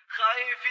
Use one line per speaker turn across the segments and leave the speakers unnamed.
خايف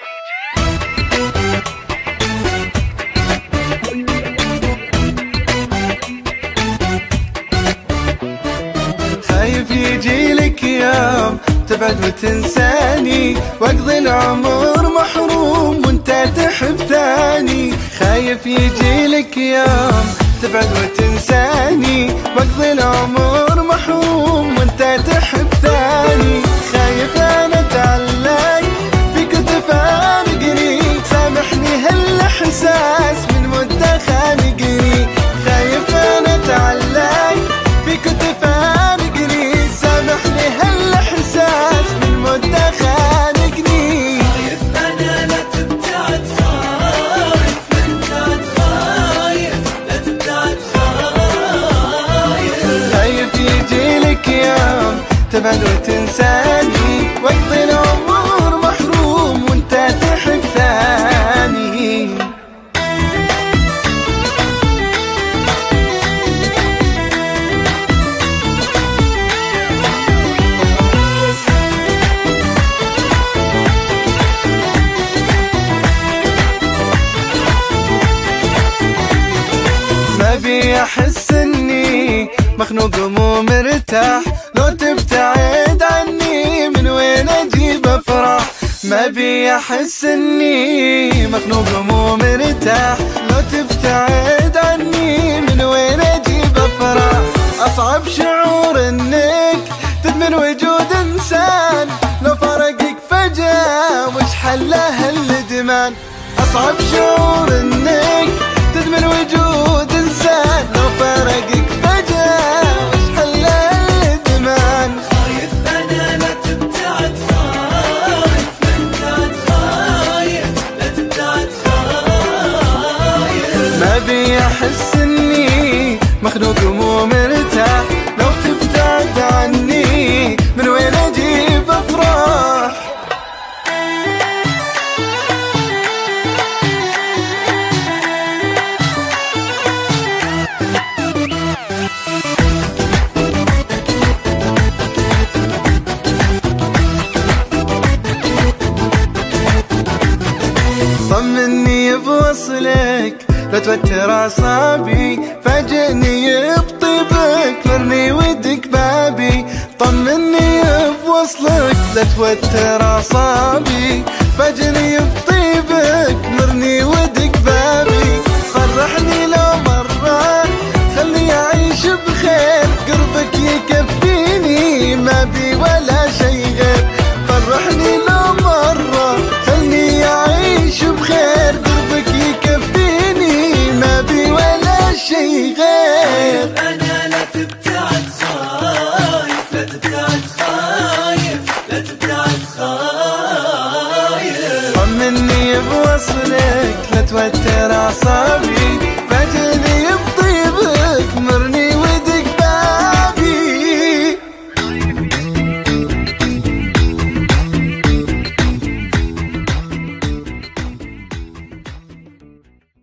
يجيلك يوم تبعد وتنساني، واقضي العمر محروم وانت تحب ثاني. خايف يجيلك يوم تبعد وتنساني، واقضي العمر محروم وانت تحب ثاني. خايف انا اتعلق فيك وتفارقني، سامحني هالاحساس من مدة خانقني. خايف انا اتعلق فيك وتفارقني، سامحني هالاحساس من مدة خانقني.
خايف انا لا تبتعد، خايف من خايف لا تبتعد،
خايف يجيلك يوم تبعد وتنساني، واقضي العمر محروم وانت تحب ثاني. ما بي احس اني مخنوق ومو مرتاح، لو تبتعد عني من وين اجيب افراح. ما بي احس اني مخنوق ومو مرتاح، لو تبتعد عني من وين اجيب افراح. اصعب شعور انك تدمن وجود انسان، لو فرقك فجأة وش حله الادمان. اصعب شعور انك تدمن وجود انسان، لو فرقك فجأة وش حله الادمان.
خايف انا لا تبتعد، خايف من خايف لا تبتعد،
ما بي احس اني مخنوق ومو مرتاح، لو تبتعد عني من وين اجيب افراح. طمني بوصلك لا توتر اعصابي، فاجئني بطيبك مرني ودك بابي. طمني بوصلك لا توتر اعصابي، فاجئني بطيبك مرني ودك بابي. فرحني لو مرة خلني اعيش بخير، قربك يكفيني ما بي ولا شي غير. فرحني لو مرة خلني اعيش بخير، قربك يكفيني ما بي ولا شي غير.
انا لا تبتعد، خايف لا تبتعد، خايف لا تبتعد،
طمني بوصلك لا توتر اعصابي،